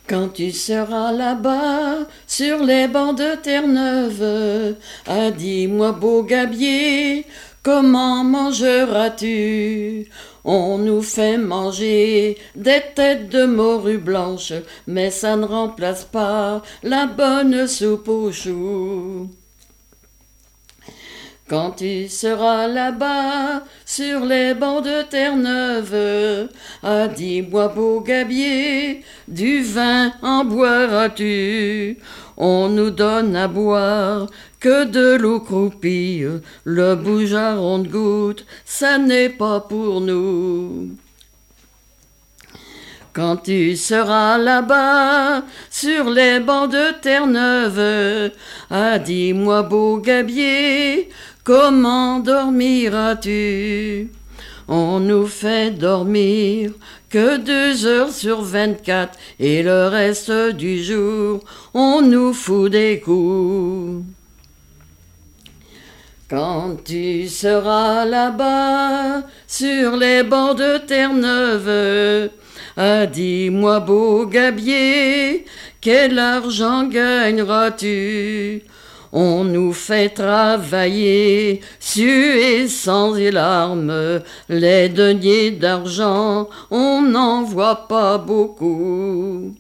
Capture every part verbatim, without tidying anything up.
Quand tu seras là-bas, sur les bancs de Terre-Neuve, ah dis-moi beau gabier, comment mangeras-tu? On nous fait manger des têtes de morue blanche, mais ça ne remplace pas la bonne soupe aux choux. Quand tu seras là-bas, sur les bancs de Terre-Neuve, ah dis-moi beau gabier, du vin en boiras-tu? On nous donne à boire que de l'eau croupie, le bougearon de goutte, ça n'est pas pour nous. Quand tu seras là-bas, sur les bancs de Terre-Neuve, ah dis-moi beau gabier, comment dormiras-tu? On nous fait dormir que deux heures sur vingt-quatre, et le reste du jour, on nous fout des coups. Quand tu seras là-bas, sur les bancs de Terre-Neuve, ah dis-moi beau gabier, quel argent gagneras-tu? On nous fait travailler, suer sans larmes, les deniers d'argent, on n'en voit pas beaucoup.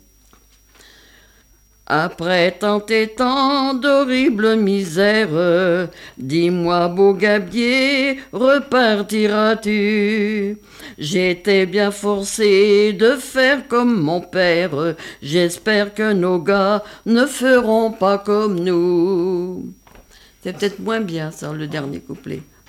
Après tant et tant d'horribles misères, dis-moi beau gabier, repartiras-tu? J'étais bien forcé de faire comme mon père, j'espère que nos gars ne feront pas comme nous. C'est peut-être moins bien ça, le dernier couplet, non ?